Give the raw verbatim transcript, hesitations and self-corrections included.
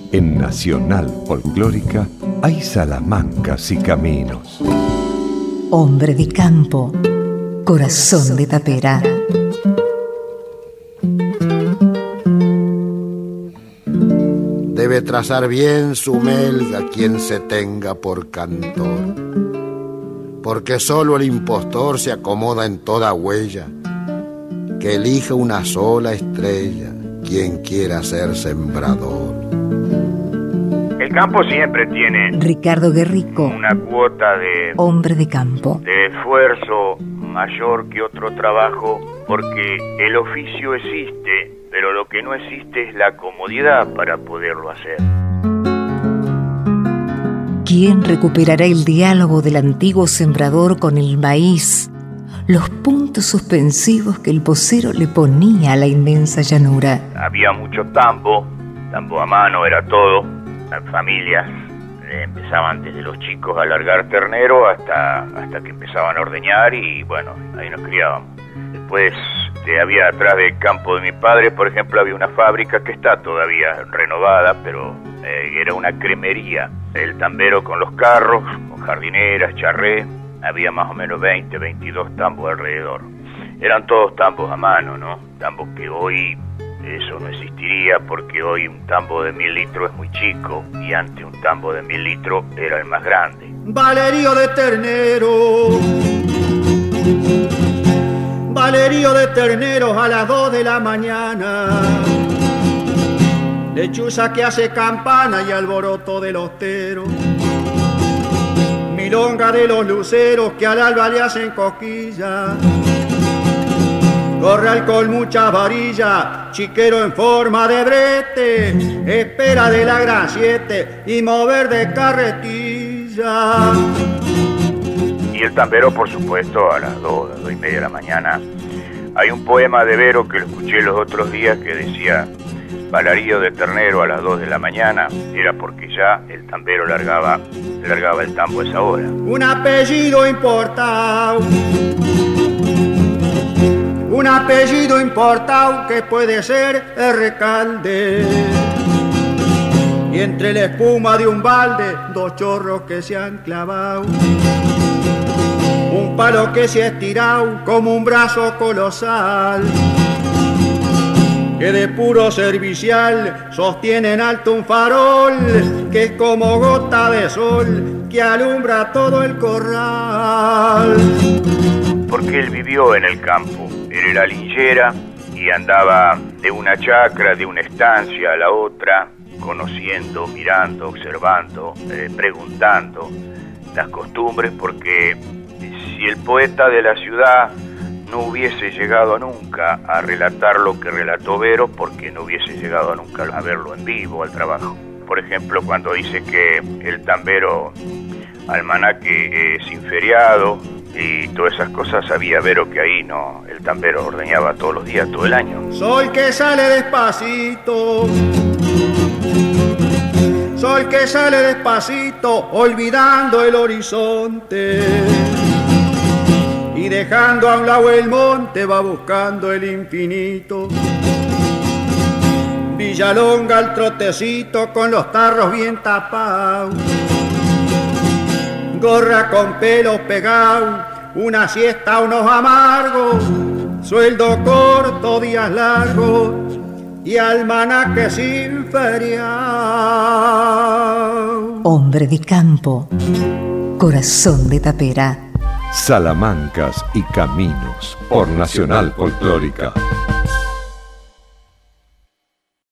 En Nacional Folclórica hay salamancas y caminos. Hombre de campo, corazón de tapera. Debe trazar bien su melga quien se tenga por cantor, porque solo el impostor se acomoda en toda huella, que elija una sola estrella quien quiera ser sembrador. El campo siempre tiene Ricardo Guerrico, una cuota de, hombre de campo, de esfuerzo mayor que otro trabajo, porque el oficio existe, pero lo que no existe es la comodidad para poderlo hacer. ¿Quién recuperará el diálogo del antiguo sembrador con el maíz? Los puntos suspensivos que el vocero le ponía a la inmensa llanura. Había mucho tambo, tambo a mano era todo. Las familias eh, empezaban desde los chicos a largar ternero hasta, hasta que empezaban a ordeñar y bueno, ahí nos criábamos. Después eh, había atrás del campo de mi padre, por ejemplo, había una fábrica que está todavía renovada, pero eh, era una cremería. El tambero con los carros, con jardineras, charré, había más o menos veinte, veintidós tambos alrededor. Eran todos tambos a mano, ¿no? Tambos que hoy eso no existiría, porque hoy un tambo de mil litros es muy chico y antes un tambo de mil litros era el más grande. Valerío de ternero, Valerío de terneros a las dos de la mañana, lechuza que hace campana y alboroto de los teros, milonga de los luceros que al alba le hacen cosquillas, corral con muchas varillas, chiquero en forma de brete, espera de la gran siete y mover de carretilla. Y el tambero, por supuesto, a las dos, las dos y media de la mañana. Hay un poema de Vero que lo escuché los otros días que decía: Valerío de ternero a las dos de la mañana, era porque ya el tambero largaba, largaba el tambo a esa hora. Un apellido importado, un apellido importado que puede ser el Recalde, y entre la espuma de un balde dos chorros que se han clavado, un palo que se ha estirado como un brazo colosal, que de puro servicial sostiene en alto un farol que es como gota de sol que alumbra todo el corral. Porque él vivió en el campo, él era linchera y andaba de una chacra, de una estancia a la otra, conociendo, mirando, observando, eh, preguntando las costumbres, porque si el poeta de la ciudad no hubiese llegado nunca a relatar lo que relató Vero, porque no hubiese llegado nunca a verlo en vivo, al trabajo. Por ejemplo, cuando dice que el tambero almanaque es inferiado y todas esas cosas, sabía Vero que ahí no, el tambero ordeñaba todos los días, todo el año. Sol que sale despacito, sol que sale despacito, olvidando el horizonte, y dejando a un lado el monte va buscando el infinito. Villalonga al trotecito con los tarros bien tapados, gorra con pelos pegados, una siesta, unos amargos, sueldo corto, días largos y almanaque sin feriado. Hombre de campo, corazón de tapera. Salamancas y caminos por Nacional Folclórica.